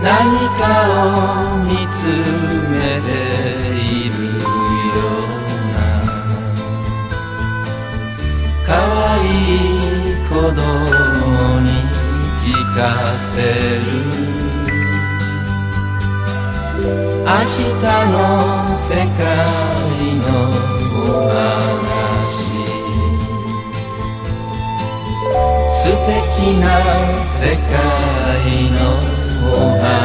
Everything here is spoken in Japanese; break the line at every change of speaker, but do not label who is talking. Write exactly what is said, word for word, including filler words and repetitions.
何かを見つめているような可愛い子供に聞かせる明日の世界のお話素敵な世界のお話